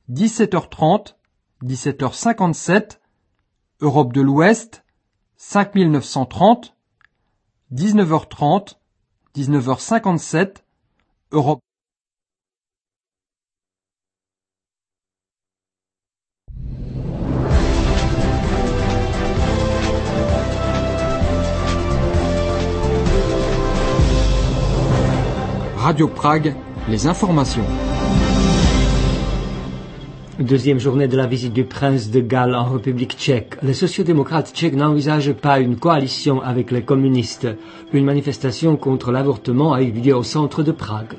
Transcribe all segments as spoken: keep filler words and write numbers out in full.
dix-sept heures trente, dix-sept heures cinquante-sept, Europe de l'Ouest, cinq mille neuf cent trente, dix-neuf heures trente, dix-neuf heures cinquante-sept, Europe. Radio Prague, les informations. Deuxième journée de la visite du prince de Galles en République tchèque. Les sociodémocrates tchèques n'envisagent pas une coalition avec les communistes. Une manifestation contre l'avortement a eu lieu au centre de Prague.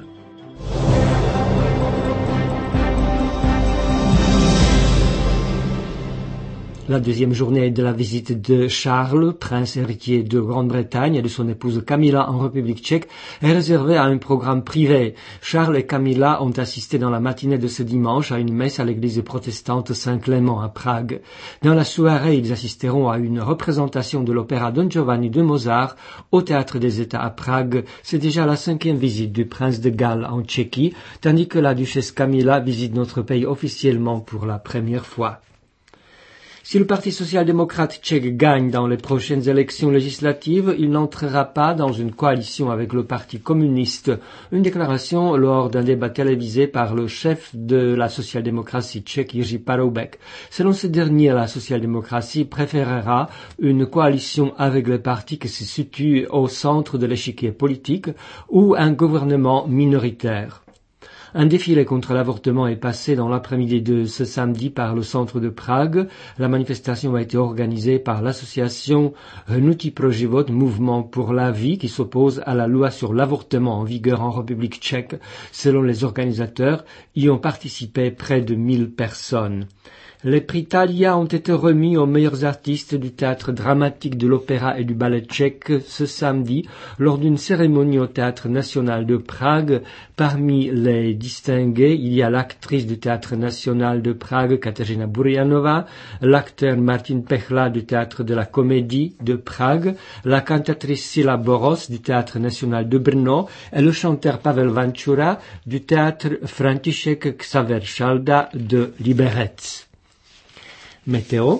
La deuxième journée de la visite de Charles, prince héritier de Grande-Bretagne, et de son épouse Camilla en République tchèque, est réservée à un programme privé. Charles et Camilla ont assisté dans la matinée de ce dimanche à une messe à l'église protestante Saint-Clément à Prague. Dans la soirée, ils assisteront à une représentation de l'opéra Don Giovanni de Mozart au Théâtre des États à Prague. C'est déjà la cinquième visite du prince de Galles en Tchéquie, tandis que la duchesse Camilla visite notre pays officiellement pour la première fois. Si le Parti social-démocrate tchèque gagne dans les prochaines élections législatives, il n'entrera pas dans une coalition avec le Parti communiste. Une déclaration lors d'un débat télévisé par le chef de la social-démocratie tchèque, Jiří Paroubek. Selon ce dernier, la social-démocratie préférera une coalition avec les partis qui se situent au centre de l'échiquier politique ou un gouvernement minoritaire. Un défilé contre l'avortement est passé dans l'après-midi de ce samedi par le centre de Prague. La manifestation a été organisée par l'association Hnutí pro život, Mouvement pour la vie, qui s'oppose à la loi sur l'avortement en vigueur en République tchèque. Selon les organisateurs, y ont participé près de mille personnes. Les prix Thalia ont été remis aux meilleurs artistes du théâtre dramatique, de l'opéra et du ballet tchèque ce samedi lors d'une cérémonie au Théâtre national de Prague. Parmi les distingués, il y a l'actrice du Théâtre national de Prague, Kateřina Burianova, l'acteur Martin Pechla du Théâtre de la Comédie de Prague, la cantatrice Sila Boros du Théâtre national de Brno et le chanteur Pavel Vančura du Théâtre František Xaver Šalda de Liberec. Météo.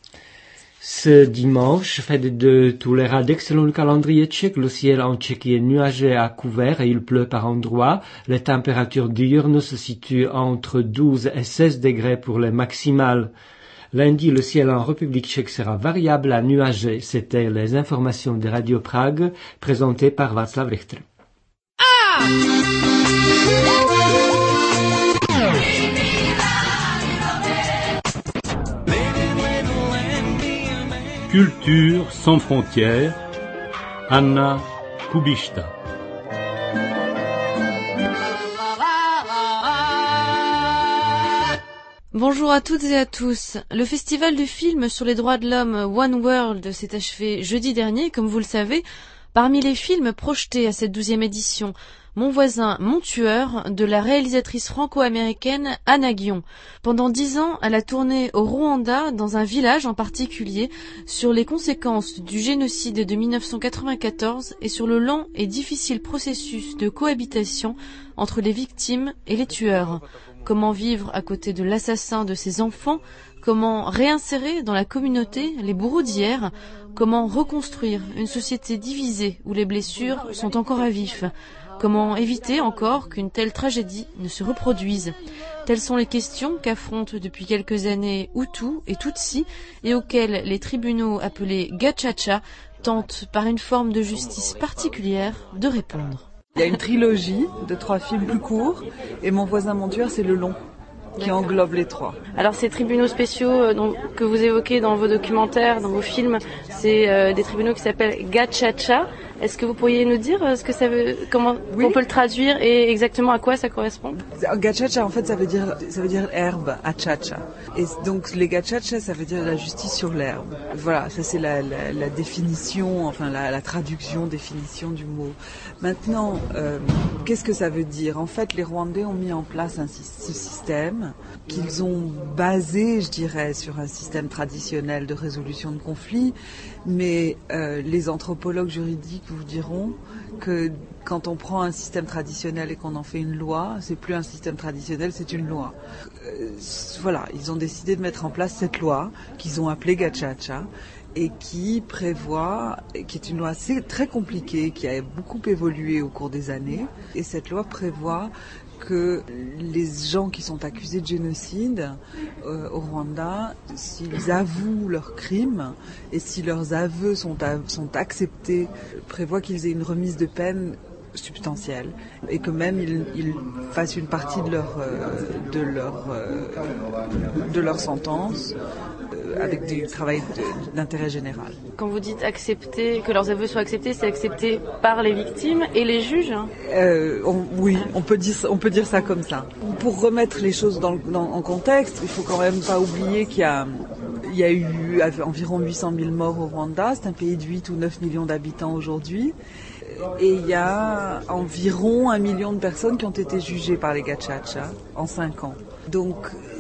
Ce dimanche, fête de tous les Radek, selon le calendrier tchèque, le ciel en Tchéquie est nuageux à couvert et il pleut par endroits. Les températures diurnes se situent entre douze et seize degrés pour les maximales. Lundi, le ciel en République tchèque sera variable à nuageux. C'était les informations de Radio Prague présentées par Václav Richter. Ah! Culture sans frontières, Anna Kubishta. Bonjour à toutes et à tous. Le festival du film sur les droits de l'homme One World s'est achevé jeudi dernier, comme vous le savez. Parmi les films projetés à cette douzième édition, Mon voisin, mon tueur, de la réalisatrice franco-américaine Anna Guion. Pendant dix ans, elle a tourné au Rwanda, dans un village en particulier, sur les conséquences du génocide de mille neuf cent quatre-vingt-quatorze et sur le lent et difficile processus de cohabitation entre les victimes et les tueurs. Comment vivre à côté de l'assassin de ses enfants? Comment réinsérer dans la communauté les bourreaux d'hier? Comment reconstruire une société divisée où les blessures sont encore à vif? Comment éviter encore qu'une telle tragédie ne se reproduise? Telles sont les questions qu'affrontent depuis quelques années Hutus et Tutsis et auxquelles les tribunaux appelés Gacaca tentent par une forme de justice particulière de répondre. Il y a une trilogie de trois films plus courts et Mon voisin, mon tueur, c'est le long qui englobe les trois. Alors ces tribunaux spéciaux euh, dont, que vous évoquez dans vos documentaires, dans vos films, c'est euh, des tribunaux qui s'appellent Gacaca. Est-ce que vous pourriez nous dire euh, ce que ça veut, comment oui. on peut le traduire et exactement à quoi ça correspond? Gacaca, en fait, ça veut dire ça veut dire herbe, achacha. Et donc les gacacha, ça veut dire la justice sur l'herbe. Voilà, ça c'est la, la, la définition, enfin la, la traduction, définition du mot. Maintenant, euh, qu'est-ce que ça veut dire? En fait, les Rwandais ont mis en place un, ce système qu'ils ont basé, je dirais, sur un système traditionnel de résolution de conflits, mais euh, les anthropologues juridiques vous diront que quand on prend un système traditionnel et qu'on en fait une loi, c'est plus un système traditionnel, c'est une loi. Euh, voilà, ils ont décidé de mettre en place cette loi qu'ils ont appelée Gacaca et qui prévoit, qui est une loi assez, très compliquée, qui a beaucoup évolué au cours des années, et cette loi prévoit que les gens qui sont accusés de génocide euh, au Rwanda, s'ils avouent leurs crimes et si leurs aveux sont, à, sont acceptés, prévoit qu'ils aient une remise de peine substantielle et que même ils, ils fassent une partie de leur euh, de leur euh, de leur sentence euh, avec du travail de, d'intérêt général. Quand vous dites accepter, que leurs aveux soient acceptés, c'est accepté par les victimes et les juges? euh, on, Oui, on peut dire on peut dire ça comme ça. Pour remettre les choses dans, dans, en contexte, il faut quand même pas oublier qu'il y a il y a eu environ huit cent mille morts au Rwanda. C'est un pays de huit ou neuf millions d'habitants aujourd'hui. Et il y a environ un million de personnes qui ont été jugées par les Gacaca en cinq ans. Donc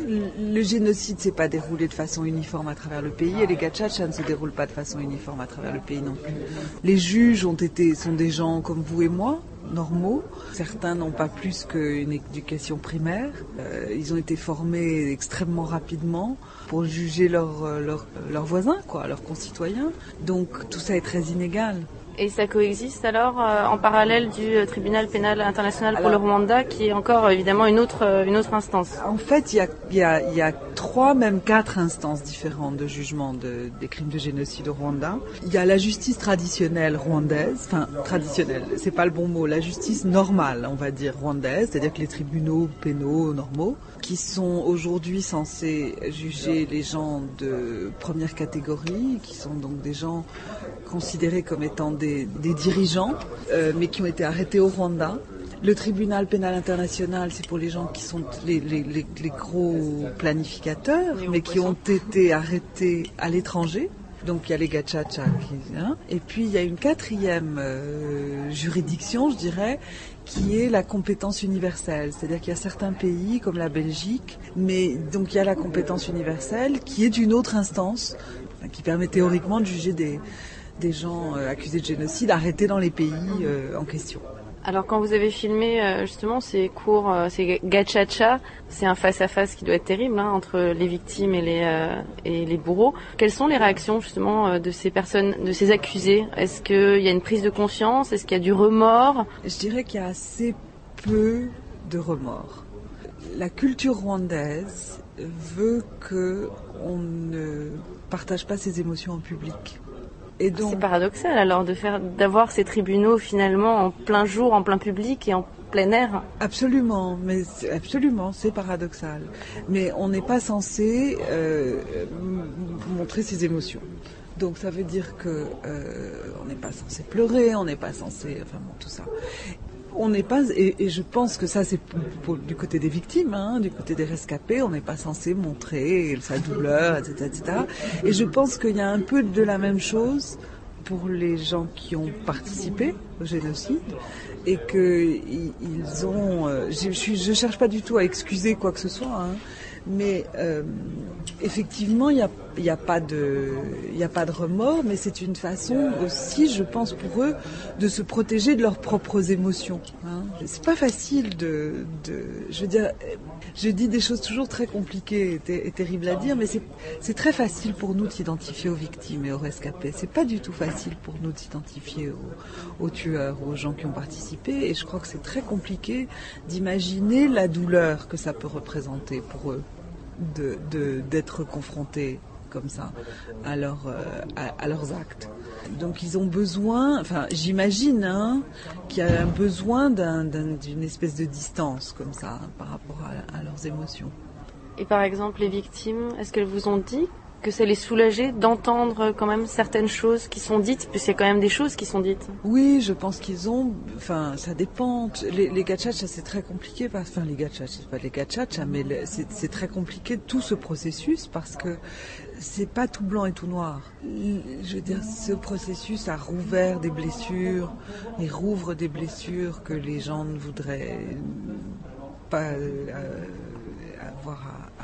le génocide s'est pas déroulé de façon uniforme à travers le pays et les Gacaca ne se déroulent pas de façon uniforme à travers le pays non plus. Les juges ont été, sont des gens comme vous et moi, normaux. Certains n'ont pas plus qu'une éducation primaire. Euh, ils ont été formés extrêmement rapidement pour juger leurs leur, leur voisins, quoi, leurs concitoyens. Donc tout ça est très inégal. Et ça coexiste alors euh, en parallèle du euh, tribunal pénal international pour alors, le Rwanda, qui est encore euh, évidemment une autre euh, une autre instance. En fait, il y a il y a il y a trois, même quatre instances différentes de jugement de, des crimes de génocide au Rwanda. Il y a la justice traditionnelle rwandaise, enfin traditionnelle, c'est pas le bon mot, la justice normale, on va dire rwandaise, c'est-à-dire que les tribunaux pénaux normaux, qui sont aujourd'hui censés juger les gens de première catégorie, qui sont donc des gens considérés comme étant des, des dirigeants, euh, mais qui ont été arrêtés au Rwanda. Le tribunal pénal international, c'est pour les gens qui sont les, les, les, les gros planificateurs, mais qui ont été arrêtés à l'étranger. Donc il y a les Gacaca, qui, hein, et puis il y a une quatrième euh, juridiction, je dirais, qui est la compétence universelle. C'est-à-dire qu'il y a certains pays, comme la Belgique, mais donc il y a la compétence universelle qui est d'une autre instance, qui permet théoriquement de juger des, des gens euh, accusés de génocide arrêtés dans les pays euh, en question. Alors quand vous avez filmé euh, justement ces cours, euh, ces Gacaca, c'est un face-à-face qui doit être terrible hein, entre les victimes et les, euh, et les bourreaux. Quelles sont les réactions justement euh, de ces personnes, de ces accusés? Est-ce qu'il y a une prise de conscience? Est-ce qu'il y a du remords? Je dirais qu'il y a assez peu de remords. La culture rwandaise veut qu'on ne partage pas ses émotions en public. Et donc, c'est paradoxal alors de faire, d'avoir ces tribunaux finalement en plein jour, en plein public et en plein air. Absolument, mais c'est, absolument, c'est paradoxal. Mais on n'est pas censé euh, m- montrer ses émotions. Donc ça veut dire que euh, on n'est pas censé pleurer, on n'est pas censé, enfin bon, tout ça. On n'est pas, et, et je pense que ça c'est pour, pour, du côté des victimes, hein, du côté des rescapés, on n'est pas censé montrer sa douleur, et cetera, et cetera. Et je pense qu'il y a un peu de la même chose pour les gens qui ont participé au génocide et que ils ont, euh, je, je, je cherche pas du tout à excuser quoi que ce soit, hein, mais euh, effectivement il y a il y a pas de il y a pas de remords, mais c'est une façon aussi, je pense, pour eux de se protéger de leurs propres émotions, hein. C'est pas facile de de je veux dire, je dis des choses toujours très compliquées et, et terribles à dire, mais c'est c'est très facile pour nous de s'identifier aux victimes et aux rescapés. C'est pas du tout facile pour nous de s'identifier aux, aux tueurs, aux gens qui ont participé, et je crois que c'est très compliqué d'imaginer la douleur que ça peut représenter pour eux de, de d'être confrontés comme ça à, leur, euh, à, à leurs actes. Donc ils ont besoin, enfin j'imagine hein, qu'il y a un besoin d'un, d'un, d'une espèce de distance comme ça hein, par rapport à, à leurs émotions. Et par exemple les victimes, est-ce qu'elles vous ont dit que ça les soulageait d'entendre quand même certaines choses qui sont dites, puisqu'il y a quand même des choses qui sont dites? Oui, je pense qu'ils ont, enfin ça dépend. Les, les Gacaca c'est très compliqué, parce, enfin les Gacaca, c'est pas les Gacaca, mais le, c'est, c'est très compliqué tout ce processus parce que c'est pas tout blanc et tout noir. Je veux dire, ce processus a rouvert des blessures et rouvre des blessures que les gens ne voudraient pas euh, avoir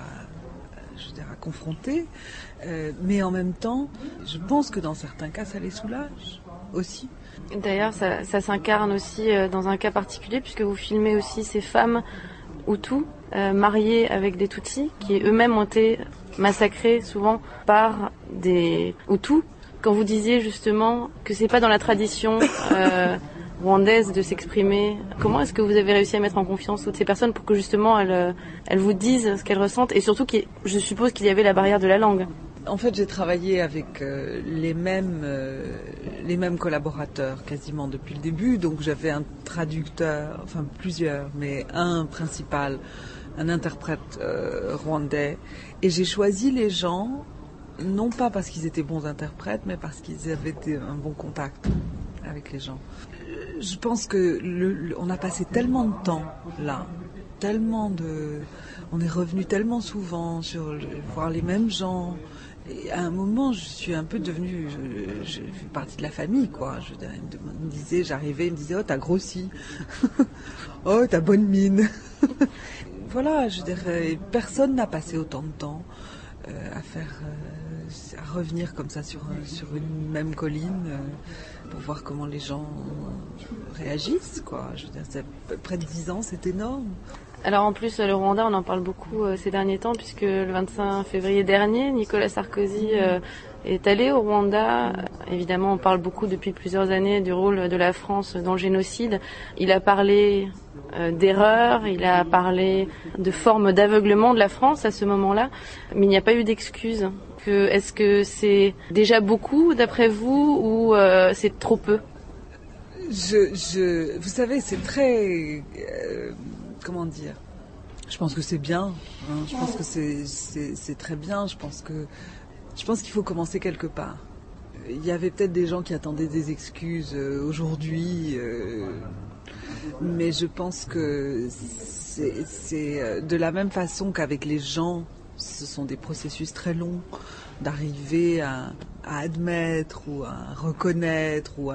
je veux dire, à confronter. Euh, mais en même temps, je pense que dans certains cas, ça les soulage aussi. D'ailleurs, ça, ça s'incarne aussi dans un cas particulier, puisque vous filmez aussi ces femmes Hutus, euh, mariées avec des Tutsis, qui eux-mêmes ont été massacrés souvent par des Hutus. Quand vous disiez justement que c'est pas dans la tradition euh, rwandaise de s'exprimer, comment est-ce que vous avez réussi à mettre en confiance toutes ces personnes pour que justement elles, elles vous disent ce qu'elles ressentent, et surtout, je suppose qu'il y avait la barrière de la langue? En fait, j'ai travaillé avec euh, les mêmes euh, les mêmes collaborateurs quasiment depuis le début, donc j'avais un traducteur, enfin plusieurs, mais un principal, un interprète euh, rwandais, et j'ai choisi les gens non pas parce qu'ils étaient bons interprètes, mais parce qu'ils avaient des, un bon contact avec les gens. Je pense que le, le, on a passé tellement de temps là, tellement de, on est revenu tellement souvent sur le, voir les mêmes gens. Et à un moment, je suis un peu devenue, je, je fais partie de la famille, quoi. Je, il me disait, j'arrivais, il me disait, oh, t'as grossi, oh, t'as bonne mine. Voilà, je dirais, personne n'a passé autant de temps euh, à faire, euh, à revenir comme ça sur sur une même colline euh, pour voir comment les gens réagissent, quoi. Je veux dire, c'est près de dix ans, c'est énorme. Alors en plus, le Rwanda, on en parle beaucoup euh, ces derniers temps, puisque le vingt-cinq février dernier, Nicolas Sarkozy euh, est allé au Rwanda. Évidemment, on parle beaucoup depuis plusieurs années du rôle de la France dans le génocide. Il a parlé euh, d'erreurs, il a parlé de formes d'aveuglement de la France à ce moment-là, mais il n'y a pas eu d'excuses. Que, est-ce que c'est déjà beaucoup, d'après vous, ou euh, c'est trop peu? je, je, Vous savez, c'est très... Euh, comment dire, je pense que c'est bien, hein, je pense que c'est, c'est, c'est très bien, je pense que je pense qu'il faut commencer quelque part. Il y avait peut-être des gens qui attendaient des excuses euh, aujourd'hui, euh, mais je pense que c'est, c'est de la même façon qu'avec les gens, ce sont des processus très longs d'arriver à, à admettre ou à reconnaître ou à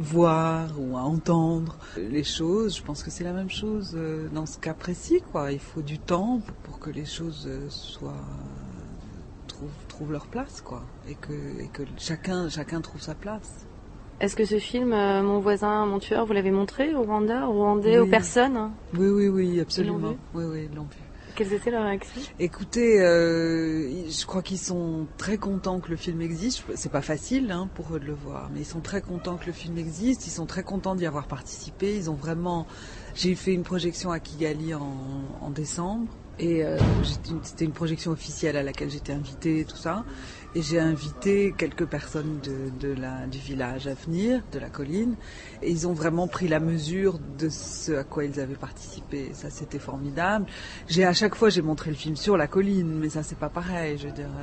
voir ou à entendre les choses. Je pense que c'est la même chose dans ce cas précis, quoi. Il faut du temps pour que les choses soient trouvent, trouvent leur place, quoi, et que, et que chacun, chacun trouve sa place. Est-ce que ce film, euh, Mon voisin, mon tueur, vous l'avez montré au Rwanda, au Rwandais, oui. aux personnes? Oui, oui, oui, absolument. Ils l'ont vu? Oui, oui, ils l'ont vu. Quelles étaient leurs réactions? Écoutez, euh, je crois qu'ils sont très contents que le film existe. C'est pas facile hein, pour eux de le voir, mais ils sont très contents que le film existe. Ils sont très contents d'y avoir participé. Ils ont vraiment. J'ai fait une projection à Kigali en, en décembre, et euh, c'était une projection officielle à laquelle j'étais invitée et tout ça. Et j'ai invité quelques personnes de, de la, du village à venir, de la colline, et ils ont vraiment pris la mesure de ce à quoi ils avaient participé. Ça, c'était formidable. J'ai à chaque fois, j'ai montré le film sur la colline, mais ça, c'est pas pareil. Je veux dire,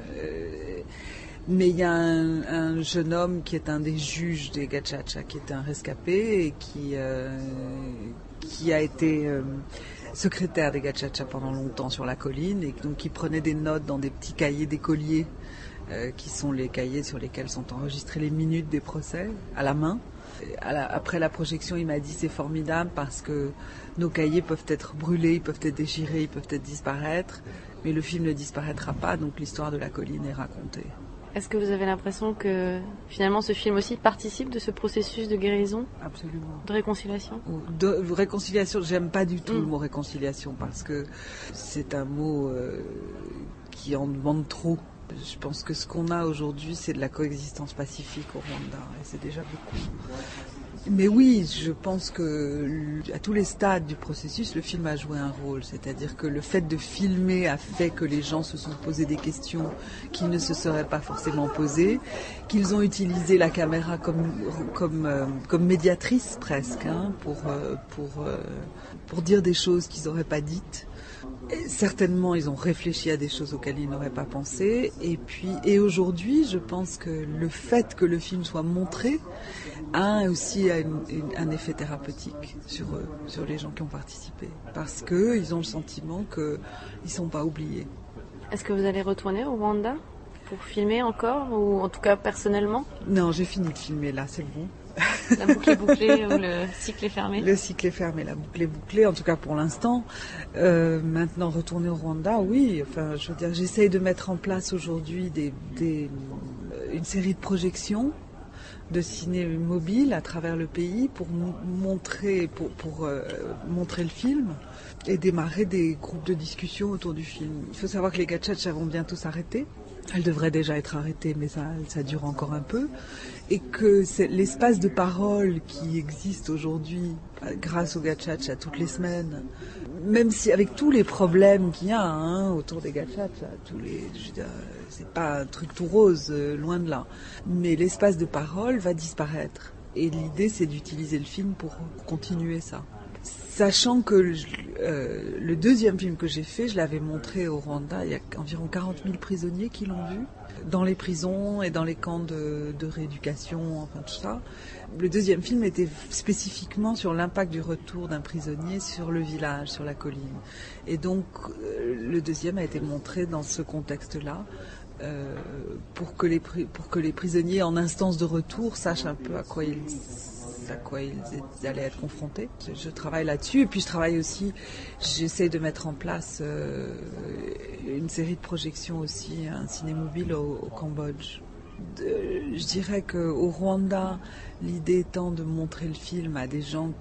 euh, mais il y a un, un jeune homme qui est un des juges des Gacaca, qui est un rescapé et qui euh, qui a été euh, secrétaire des Gacaca pendant longtemps sur la colline, et donc qui prenait des notes dans des petits cahiers d'écoliers. Euh, qui sont les cahiers sur lesquels sont enregistrées les minutes des procès, à la main. À la, après la projection, il m'a dit c'est formidable parce que nos cahiers peuvent être brûlés, ils peuvent être déchirés, ils peuvent être disparaître, mais le film ne disparaîtra pas, donc l'histoire de la colline est racontée. Est-ce que vous avez l'impression que finalement ce film aussi participe de ce processus de guérison? Absolument. De réconciliation? De réconciliation, j'aime pas du tout mmh. le mot réconciliation parce que c'est un mot euh, qui en demande trop. Je pense que ce qu'on a aujourd'hui, c'est de la coexistence pacifique au Rwanda, et c'est déjà beaucoup. Mais oui, je pense que à tous les stades du processus, le film a joué un rôle. C'est-à-dire que le fait de filmer a fait que les gens se sont posés des questions qui ne se seraient pas forcément posées, qu'ils ont utilisé la caméra comme comme euh, comme médiatrice presque, hein, pour euh, pour euh, pour dire des choses qu'ils n'auraient pas dites. Et certainement, ils ont réfléchi à des choses auxquelles ils n'auraient pas pensé. Et puis, et aujourd'hui, je pense que le fait que le film soit montré a aussi une, une, un effet thérapeutique sur eux, sur les gens qui ont participé, parce que ils ont le sentiment qu'ils ne sont pas oubliés. Est-ce que vous allez retourner au Rwanda pour filmer encore, ou en tout cas personnellement? Non, j'ai fini de filmer là, c'est bon. La boucle est bouclée ou le cycle est fermé. Le cycle est fermé, la boucle est bouclée, en tout cas pour l'instant. Euh, maintenant, retourner au Rwanda, oui. Enfin, je veux dire, j'essaye de mettre en place aujourd'hui des, des, une série de projections de ciné mobile à travers le pays pour m- montrer, pour, pour euh, montrer le film et démarrer des groupes de discussion autour du film. Il faut savoir que les gachachas vont bientôt s'arrêter. Elles devraient déjà être arrêtées, mais ça, ça dure encore un peu. Et que c'est l'espace de parole qui existe aujourd'hui, grâce aux gachachas toutes les semaines, même si avec tous les problèmes qu'il y a hein, autour des gachachas, tous les, je veux dire, c'est pas un truc tout rose, euh, loin de là. Mais l'espace de parole va disparaître. Et l'idée, c'est d'utiliser le film pour continuer ça. Sachant que euh, le deuxième film que j'ai fait, je l'avais montré au Rwanda, il y a environ quarante mille prisonniers qui l'ont vu, dans les prisons et dans les camps de, de rééducation, enfin tout ça. Le deuxième film était spécifiquement sur l'impact du retour d'un prisonnier sur le village, sur la colline. Et donc, euh, le deuxième a été montré dans ce contexte-là, euh, pour que les, pour que les prisonniers en instance de retour sachent un peu à quoi ils... à quoi ils allaient être confrontés. Je, je travaille là-dessus et puis je travaille aussi, j'essaie de mettre en place euh, une série de projections aussi, un ciné mobile au, au Cambodge. De, je dirais qu'au Rwanda, l'idée étant de montrer le film à des gens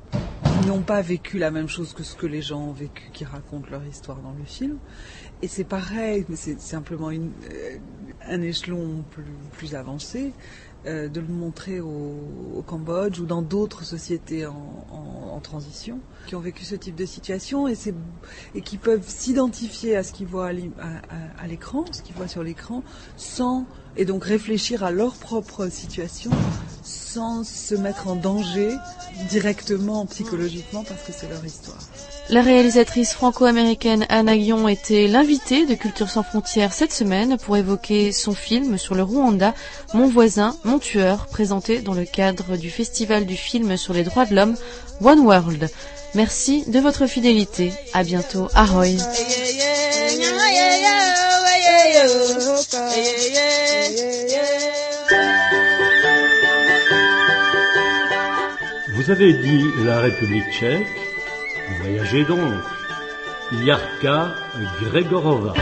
qui n'ont pas vécu la même chose que ce que les gens ont vécu, qui racontent leur histoire dans le film. Et c'est pareil, mais c'est simplement une, euh, un échelon plus, plus avancé. Euh, de le montrer au, au Cambodge ou dans d'autres sociétés en, en, en transition qui ont vécu ce type de situation et, c'est, et qui peuvent s'identifier à ce qu'ils voient à, à, à l'écran, ce qu'ils voient sur l'écran, sans et donc réfléchir à leur propre situation sans se mettre en danger directement psychologiquement parce que c'est leur histoire. La réalisatrice franco-américaine Anna Guillon était l'invitée de Culture sans frontières cette semaine pour évoquer son film sur le Rwanda, Mon voisin, mon tueur, présenté dans le cadre du Festival du film sur les droits de l'homme, One World. Merci de votre fidélité. À bientôt. Ahoy. Vous avez dit la République tchèque, voyagez donc. Yarka Grégorova.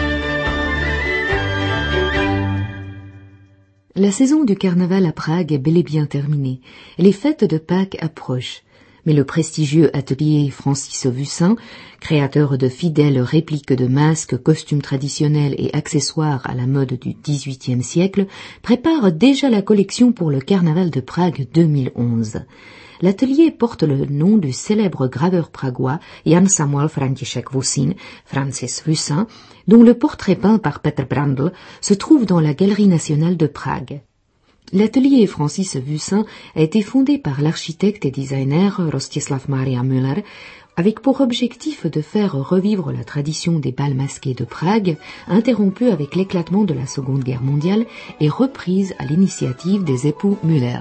La saison du carnaval à Prague est bel et bien terminée. Les fêtes de Pâques approchent. Mais le prestigieux atelier Francis Vussin, créateur de fidèles répliques de masques, costumes traditionnels et accessoires à la mode du dix-huitième siècle, prépare déjà la collection pour le carnaval de Prague deux mille onze. L'atelier porte le nom du célèbre graveur pragois Jan Samuel František Vussin, Francis Vussin, dont le portrait peint par Petr Brandl se trouve dans la Galerie nationale de Prague. L'atelier Francis Vussin a été fondé par l'architecte et designer Rostislav Maria Müller, avec pour objectif de faire revivre la tradition des bals masqués de Prague, interrompue avec l'éclatement de la Seconde Guerre mondiale et reprise à l'initiative des époux Müller.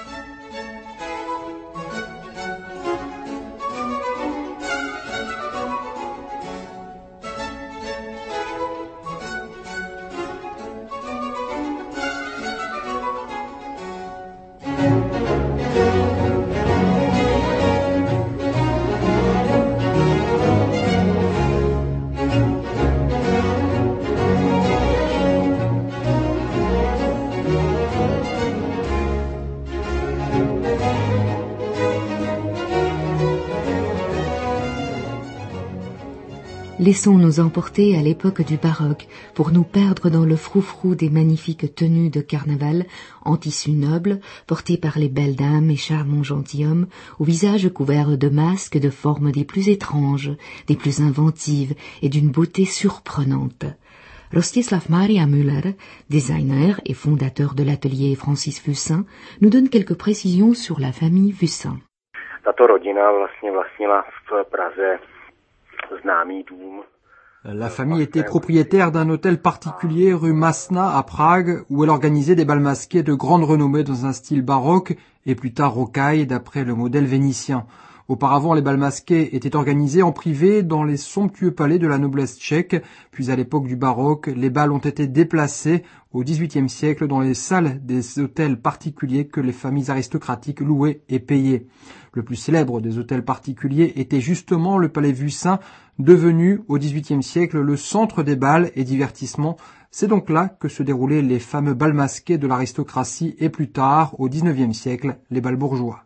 Laissons nous emporter à l'époque du baroque pour nous perdre dans le froufrou des magnifiques tenues de carnaval en tissu noble, portées par les belles dames et charmants gentilshommes, au visage couvert de masques de formes des plus étranges, des plus inventives et d'une beauté surprenante. Rostislav Maria Müller, designer et fondateur de l'atelier Francis Vussin, nous donne quelques précisions sur la famille Vussin. Tato rodina vlastně vlastnila v Praze známý dům. La famille était propriétaire d'un hôtel particulier rue Masna à Prague où elle organisait des bals masqués de grande renommée dans un style baroque et plus tard rocaille d'après le modèle vénitien. Auparavant, les bals masqués étaient organisés en privé dans les somptueux palais de la noblesse tchèque. Puis à l'époque du baroque, les bals ont été déplacés au dix-huitième siècle dans les salles des hôtels particuliers que les familles aristocratiques louaient et payaient. Le plus célèbre des hôtels particuliers était justement le palais Vucin, devenu au dix-huitième siècle le centre des bals et divertissements. C'est donc là que se déroulaient les fameux bals masqués de l'aristocratie et plus tard, au dix-neuvième siècle, les bals bourgeois.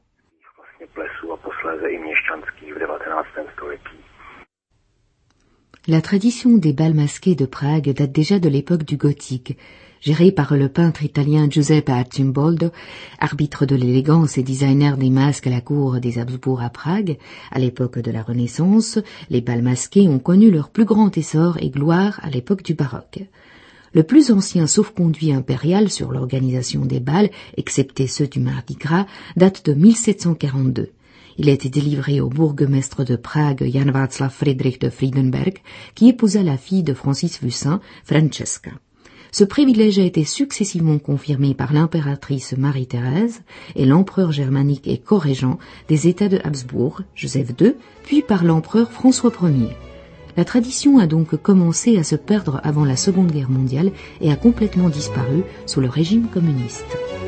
La tradition des bals masqués de Prague date déjà de l'époque du gothique. Géré par le peintre italien Giuseppe Arcimboldo, arbitre de l'élégance et designer des masques à la cour des Habsbourg à Prague, à l'époque de la Renaissance, les bals masqués ont connu leur plus grand essor et gloire à l'époque du baroque. Le plus ancien sauf-conduit impérial sur l'organisation des bals, excepté ceux du Mardi Gras, date de mille sept cent quarante-deux. Il a été délivré au bourgmestre de Prague, Jan Václav Friedrich de Friedenberg, qui épousa la fille de Francis Vucin, Francesca. Ce privilège a été successivement confirmé par l'impératrice Marie-Thérèse et l'empereur germanique et corrégent des États de Habsbourg, Joseph deux, puis par l'empereur François Ier. La tradition a donc commencé à se perdre avant la Seconde Guerre mondiale et a complètement disparu sous le régime communiste.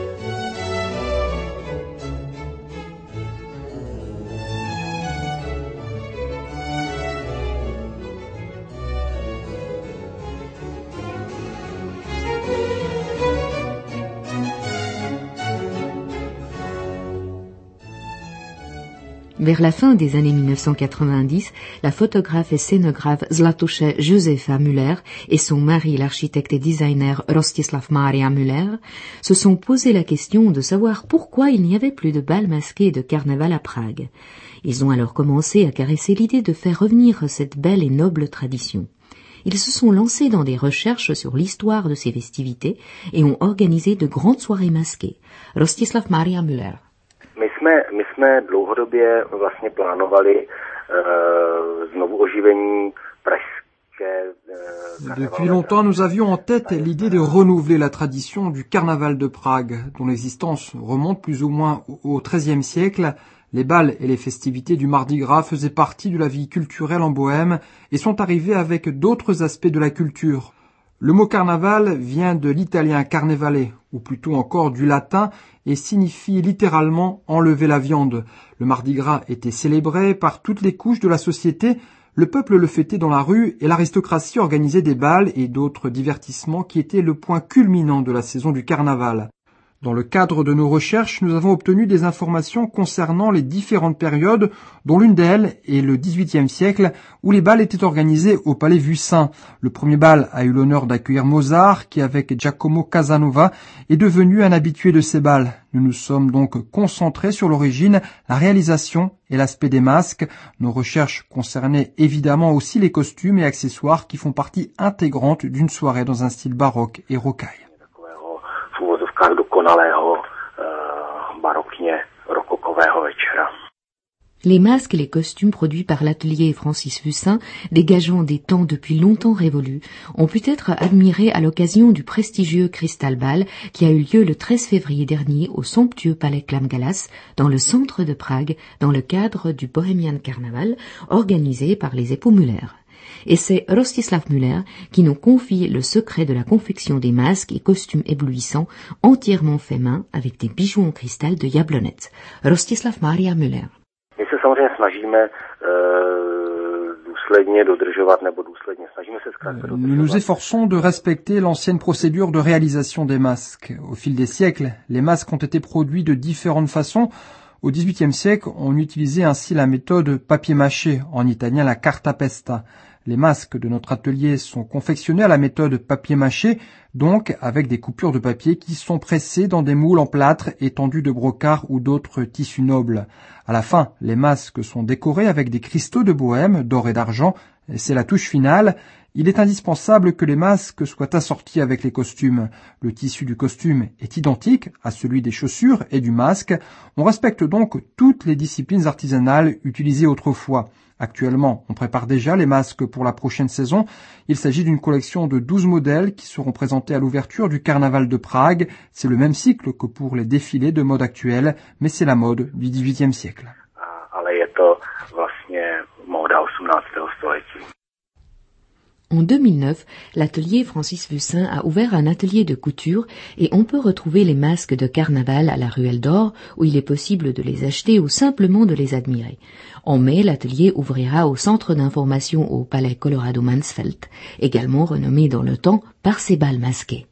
Vers la fin des années mille neuf cent quatre-vingt-dix, la photographe et scénographe Zlatuše Josefa Müller et son mari, l'architecte et designer Rostislav Maria Müller, se sont posé la question de savoir pourquoi il n'y avait plus de bal masqué et de carnaval à Prague. Ils ont alors commencé à caresser l'idée de faire revenir cette belle et noble tradition. Ils se sont lancés dans des recherches sur l'histoire de ces festivités et ont organisé de grandes soirées masquées. Rostislav Maria Müller. My jsme, my jsme dlouhodobě vlastně plánovali uh, znovu oživení pražské. Uh, Depuis longtemps, nous avions en tête l'idée de renouveler la tradition du carnaval de Prague, dont l'existence remonte plus ou moins au treizième siècle. Les bals et les festivités du Mardi Gras faisaient partie de la vie culturelle en Bohème et sont arrivés avec d'autres aspects de la culture. Le mot carnaval vient de l'italien carnevale, ou plutôt encore du latin, et signifie littéralement enlever la viande. Le Mardi Gras était célébré par toutes les couches de la société, le peuple le fêtait dans la rue et l'aristocratie organisait des bals et d'autres divertissements qui étaient le point culminant de la saison du carnaval. Dans le cadre de nos recherches, nous avons obtenu des informations concernant les différentes périodes, dont l'une d'elles est le dix-huitième siècle, où les bals étaient organisés au palais Vucin. Le premier bal a eu l'honneur d'accueillir Mozart, qui avec Giacomo Casanova est devenu un habitué de ces bals. Nous nous sommes donc concentrés sur l'origine, la réalisation et l'aspect des masques. Nos recherches concernaient évidemment aussi les costumes et accessoires qui font partie intégrante d'une soirée dans un style baroque et rocaille. Les masques et les costumes produits par l'atelier Francis Vucin, dégageant des temps depuis longtemps révolus, ont pu être admirés à l'occasion du prestigieux Crystal Ball qui a eu lieu le treize février dernier au somptueux palais Klamgalas, dans le centre de Prague, dans le cadre du Bohemian Carnaval, organisé par les époux Müller. Et c'est Rostislav Müller qui nous confie le secret de la confection des masques et costumes éblouissants entièrement faits main avec des bijoux en cristal de Jablonec. Rostislav Maria Müller. My se samozřejmě snažíme uh, důsledně dodržovat nebo důsledně snažíme se zkrátka dodržovat. Nous nous efforçons de respecter l'ancienne procédure de réalisation des masques. Au fil des siècles, les masques ont été produits de différentes façons. Au dix-huitième siècle, on utilisait ainsi la méthode papier-mâché, en italien la cartapesta. Les masques de notre atelier sont confectionnés à la méthode papier-mâché, donc avec des coupures de papier qui sont pressées dans des moules en plâtre et tendus de brocart ou d'autres tissus nobles. À la fin, les masques sont décorés avec des cristaux de bohème, d'or et d'argent. C'est la touche finale. Il est indispensable que les masques soient assortis avec les costumes. Le tissu du costume est identique à celui des chaussures et du masque. On respecte donc toutes les disciplines artisanales utilisées autrefois. Actuellement, on prépare déjà les masques pour la prochaine saison. Il s'agit d'une collection de douze modèles qui seront présentés à l'ouverture du Carnaval de Prague. C'est le même cycle que pour les défilés de mode actuels, mais c'est la mode du dix-huitième siècle. Ale je to vlastně móda osmnáctého století. En deux mille neuf, l'atelier Francis Vussin a ouvert un atelier de couture et on peut retrouver les masques de carnaval à la Ruelle d'Or où il est possible de les acheter ou simplement de les admirer. En mai, l'atelier ouvrira au centre d'information au Palais Colorado Mansfeld, également renommé dans le temps par ses bals masqués.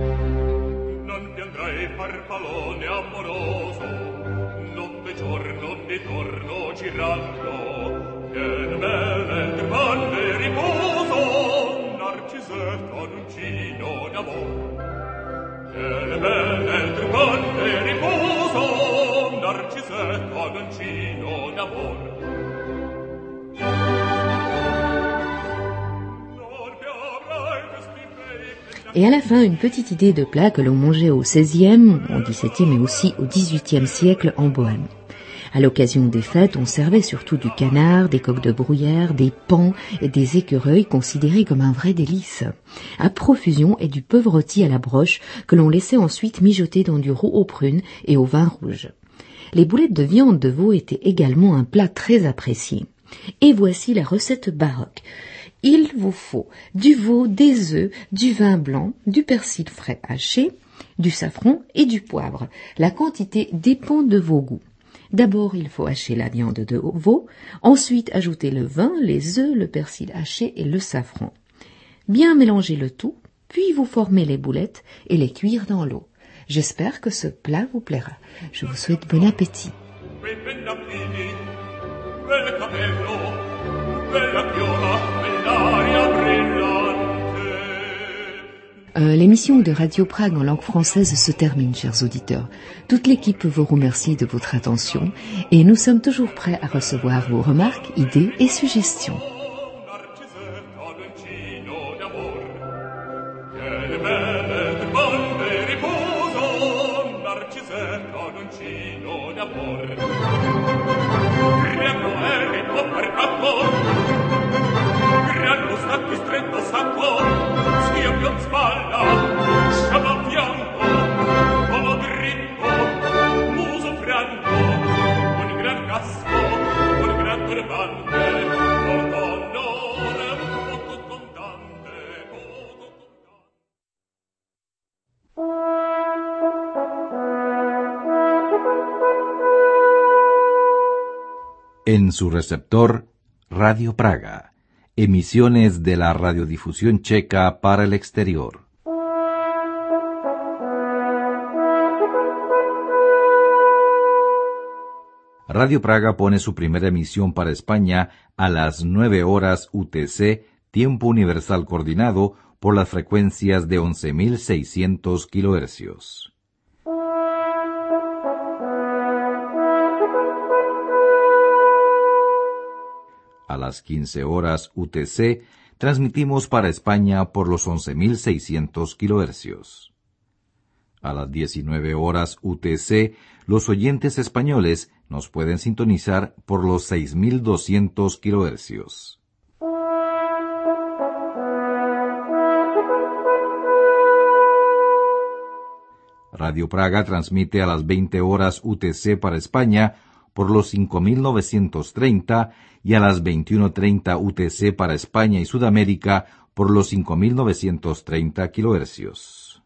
Et à la fin, une petite idée de plat que l'on mangeait au seizième, au dix-septième et aussi au dix-huitième siècle en Bohême. À l'occasion des fêtes, on servait surtout du canard, des coqs de bruyère, des paons et des écureuils considérés comme un vrai délice. À profusion et du peu rôti à la broche que l'on laissait ensuite mijoter dans du roux aux prunes et au vin rouge. Les boulettes de viande de veau étaient également un plat très apprécié. Et voici la recette baroque. Il vous faut du veau, des œufs, du vin blanc, du persil frais haché, du safran et du poivre. La quantité dépend de vos goûts. D'abord, il faut hacher la viande de veau, ensuite ajouter le vin, les œufs, le persil haché et le safran. Bien mélanger le tout, puis vous formez les boulettes et les cuire dans l'eau. J'espère que ce plat vous plaira. Je vous souhaite bon appétit. Euh, l'émission de Radio Prague en langue française se termine, chers auditeurs. Toute l'équipe vous remercie de votre attention et nous sommes toujours prêts à recevoir vos remarques, idées et suggestions. En su receptor, Radio Praga, emisiones de la radiodifusión checa para el exterior. Radio Praga pone su primera emisión para España a las nueve horas U T C, tiempo universal coordinado, por las frecuencias de once mil seiscientos kilohercios. A las quince horas U T C, transmitimos para España por los once mil seiscientos kilohercios. A las diecinueve horas U T C, los oyentes españoles nos pueden sintonizar por los seis mil doscientos kilohercios. Radio Praga transmite a las veinte horas U T C para España por los cinco mil novecientos treinta y a las veintiuno treinta U T C para España y Sudamérica por los cinco mil novecientos treinta kilohercios.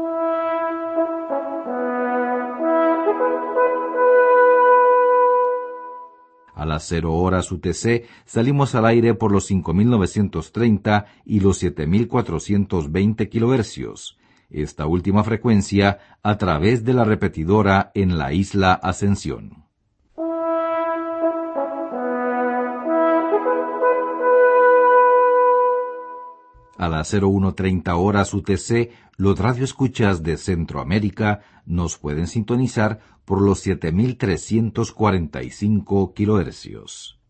A las cero horas U T C salimos al aire por los cinco mil novecientos treinta y los siete mil cuatrocientos veinte kilohercios. Esta última frecuencia a través de la repetidora en la isla Ascensión. A las cero uno treinta horas U T C, los radioescuchas de Centroamérica nos pueden sintonizar por los siete mil trescientos cuarenta y cinco kilohercios.